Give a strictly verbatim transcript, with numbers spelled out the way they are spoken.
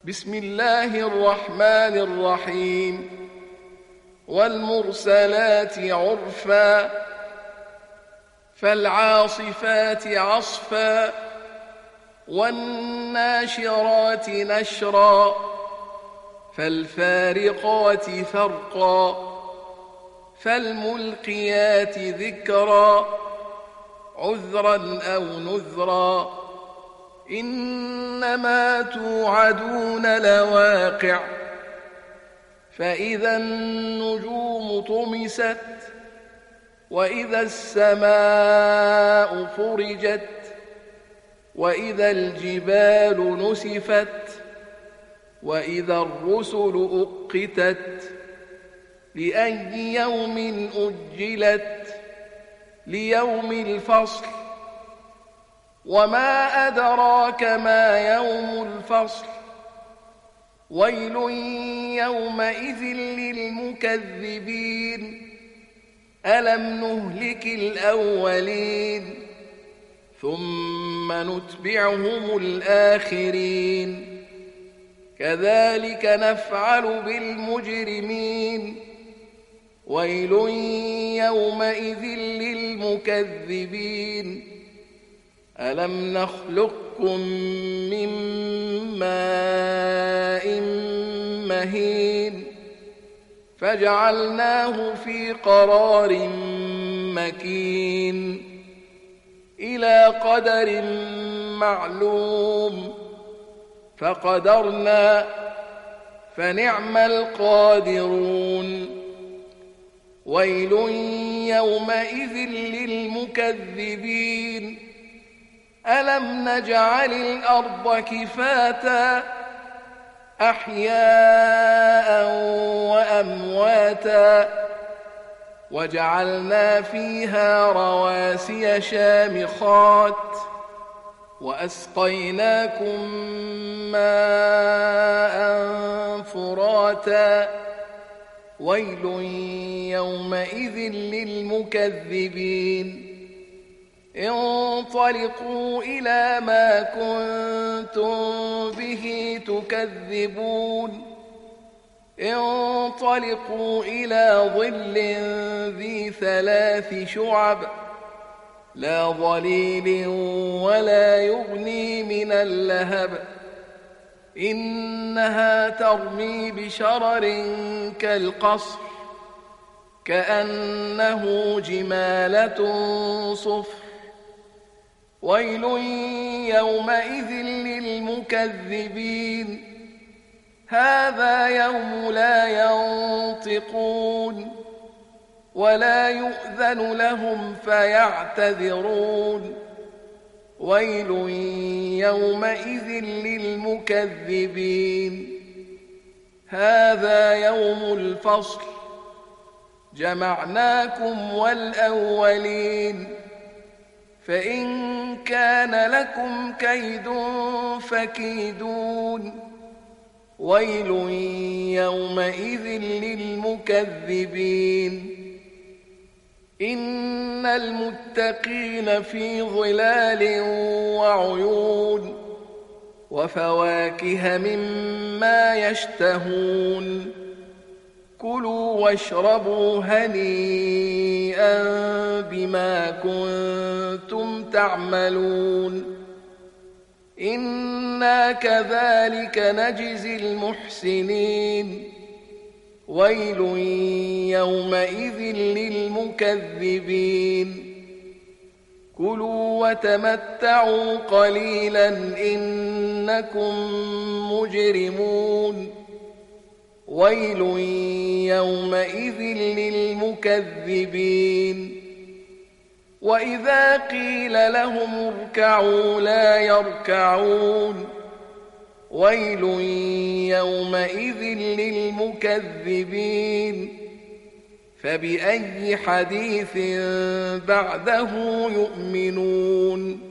بسم الله الرحمن الرحيم والمرسلات عرفا فالعاصفات عصفا والناشرات نشرا فالفارقات فرقا فالملقيات ذكرا عذرا أو نذرا إنما توعدون لواقع فإذا النجوم طمست وإذا السماء فرجت وإذا الجبال نسفت وإذا الرسل أقتت لأي يوم أجلت ليوم الفصل وما أدراك ما يوم الفصل ويل يومئذ للمكذبين ألم نهلك الأولين ثم نتبعهم الآخرين كذلك نفعل بالمجرمين ويل يومئذ للمكذبين ألم نخلقكم من ماء مهين فجعلناه في قرار مكين إلى قدر معلوم فقدرنا فنعم القادرون ويل يومئذ للمكذبين ألم نجعل الأرض كفاتا أحياء وأمواتا وجعلنا فيها رواسي شامخات وأسقيناكم ماء فراتا ويل يومئذ للمكذبين انطلقوا إلى ما كنتم به تكذبون انطلقوا إلى ظل ذي ثلاث شعب لا ظليل ولا يغني من اللهب إنها ترمي بشرر كالقصر كأنه جمالة صفر ويل يومئذ للمكذبين هذا يوم لا ينطقون ولا يؤذن لهم فيعتذرون ويل يومئذ للمكذبين هذا يوم الفصل جمعناكم والأولين فإن كان لكم كيد فكيدون ويل يومئذ للمكذبين إن المتقين في ظلال وعيون وفواكه مما يشتهون كلوا واشربوا هنيئا بما كنتم تعملون إنا كذلك نجزي المحسنين ويل يومئذ للمكذبين كلوا وتمتعوا قليلا إنكم مجرمون ويل يومئذ للمكذبين وإذا قيل لهم اركعوا لا يركعون ويل يومئذ للمكذبين فبأي حديث بعده يؤمنون